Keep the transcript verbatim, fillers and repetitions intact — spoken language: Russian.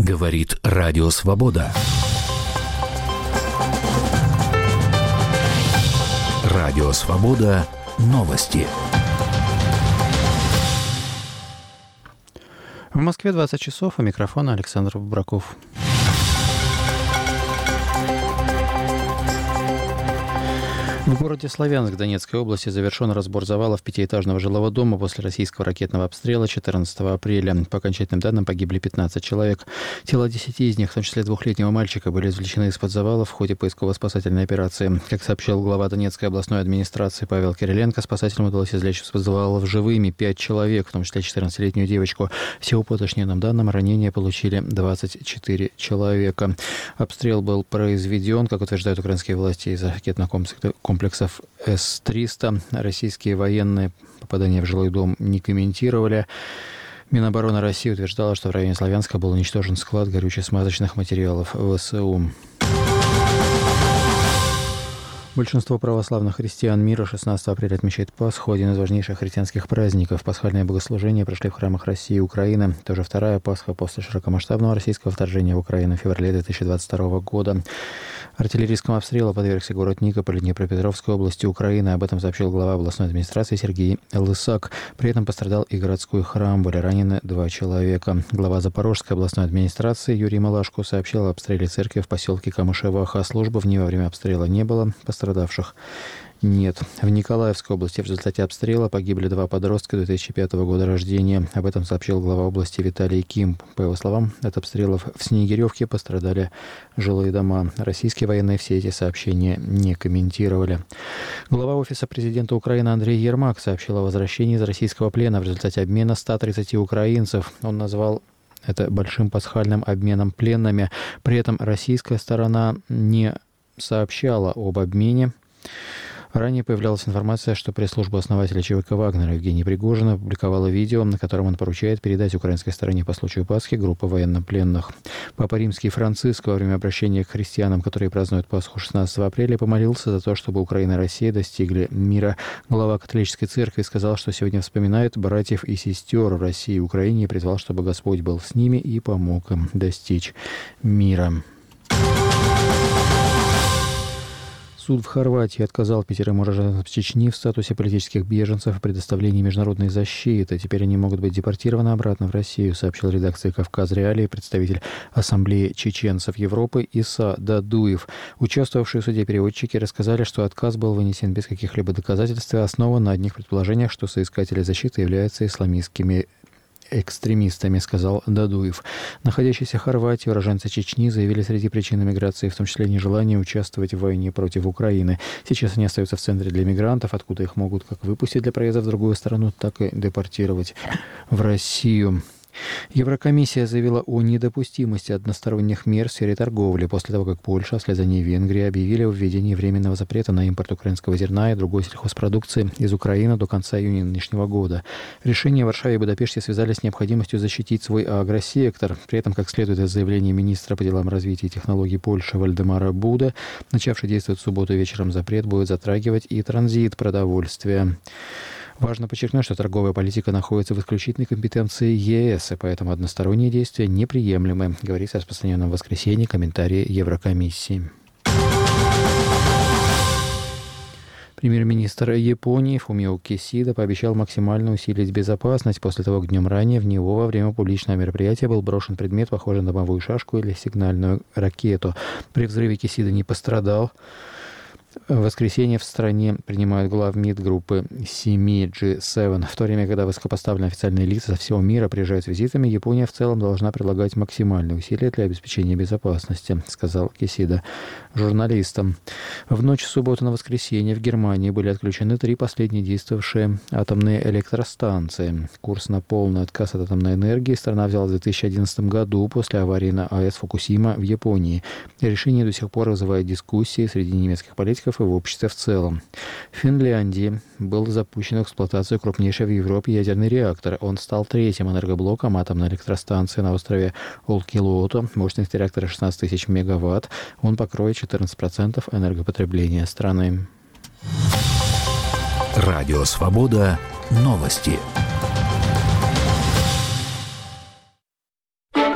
Говорит Радио Свобода. Радио Свобода. Новости. В Москве двадцать часов, у микрофона Александр Бобраков. В городе Славянск Донецкой области завершен разбор завалов пятиэтажного жилого дома после российского ракетного обстрела четырнадцатого апреля. По окончательным данным погибли пятнадцать человек. Тела десяти из них, в том числе двухлетнего мальчика, были извлечены из-под завалов в ходе поисково-спасательной операции. Как сообщил глава Донецкой областной администрации Павел Кириленко, спасателям удалось извлечь из-под завалов живыми пять человек, в том числе четырнадцатилетнюю девочку. Всего по уточненным данным ранения получили двадцать четыре человека. Обстрел был произведен, как утверждают украинские власти, из ракетных комплексов комплексов С триста. Российские военные попадания в жилой дом не комментировали. Минобороны России утверждала, что в районе Славянска был уничтожен склад горюче-смазочных материалов ВСУ. Большинство православных христиан мира шестнадцатого апреля отмечает Пасху, один из важнейших христианских праздников. Пасхальные богослужения прошли в храмах России и Украины. Это уже вторая Пасха после широкомасштабного российского вторжения в Украину в феврале две тысячи двадцать второго года. Артиллерийскому обстрелу подвергся город Никополь Днепропетровской области Украины. Об этом сообщил глава областной администрации Сергей Лысак. При этом пострадал и городской храм. Были ранены два человека. Глава Запорожской областной администрации Юрий Малашко сообщил об обстреле церкви в поселке Камышеваха. Службы в ней во время обстрела не было. Пострадавших нет. В Николаевской области в результате обстрела погибли два подростка две тысячи пятого года рождения. Об этом сообщил глава области Виталий Ким. По его словам, от обстрелов в Снегиревке пострадали жилые дома. Российские военные все эти сообщения не комментировали. Глава Офиса президента Украины Андрей Ермак сообщил о возвращении из российского плена в результате обмена ста тридцати украинцев. Он назвал это большим пасхальным обменом пленными. При этом российская сторона не сообщала об обмене. Ранее появлялась информация, что пресс-служба основателя ЧВК «Вагнера» Евгения Пригожина опубликовала видео, на котором он поручает передать украинской стороне по случаю Пасхи группу военнопленных. Папа Римский Франциск во время обращения к христианам, которые празднуют Пасху шестнадцатого апреля, помолился за то, чтобы Украина и Россия достигли мира. Глава католической церкви сказал, что сегодня вспоминает братьев и сестер в России и Украине и призвал, чтобы Господь был с ними и помог им достичь мира. Суд в Хорватии отказал пятерым уроженцам Чечни в статусе политических беженцев и предоставлении международной защиты. Теперь они могут быть депортированы обратно в Россию, сообщил редакции «Кавказ Реалии» представитель Ассамблеи чеченцев Европы Иса Дадуев. Участвовавшие в суде переводчики рассказали, что отказ был вынесен без каких-либо доказательств и основан на одних предположениях, что соискатели защиты являются исламистскими экстремистами, сказал Дадуев. Находящиеся в Хорватии уроженцы Чечни заявили среди причин миграции, в том числе нежелание участвовать в войне против Украины. Сейчас они остаются в центре для мигрантов, откуда их могут как выпустить для проезда в другую страну, так и депортировать в Россию. Еврокомиссия заявила о недопустимости односторонних мер в сфере торговли после того, как Польша, а вслед за ней Венгрия, объявили о введении временного запрета на импорт украинского зерна и другой сельхозпродукции из Украины до конца июня нынешнего года. Решения в Варшаве и Будапеште связали с необходимостью защитить свой агросектор. При этом, как следует из заявления министра по делам развития и технологий Польши Вальдемара Буда, начавший действовать в субботу вечером запрет будет затрагивать и транзит продовольствия. Важно подчеркнуть, что торговая политика находится в исключительной компетенции ЕС, и поэтому односторонние действия неприемлемы, говорится в распространенном в воскресенье комментарии Еврокомиссии. Премьер-министр Японии Фумио Кисида пообещал максимально усилить безопасность после того, как днем ранее в него во время публичного мероприятия был брошен предмет, похожий на бомбовую шашку или сигнальную ракету. При взрыве Кисида не пострадал. В воскресенье в стране принимают главмид группы семи джи семь. В то время, когда высокопоставленные официальные лица со всего мира приезжают с визитами, Япония в целом должна прилагать максимальные усилия для обеспечения безопасности, сказал Кисида журналистам. В ночь с субботы на воскресенье в Германии были отключены три последние действовавшие атомные электростанции. Курс на полный отказ от атомной энергии страна взяла в две тысячи одиннадцатом году после аварии на АЭС Фукусима в Японии. Решение до сих пор вызывает дискуссии среди немецких политиков и в обществе в целом. В Финляндии был запущен в эксплуатацию крупнейший в Европе ядерный реактор. Он стал третьим энергоблоком атомной электростанции на острове Олкилуото. Мощность реактора шестнадцать тысяч мегаватт. Он покроет четырнадцать процентов энергопотребления страны. Радио Свобода. Новости.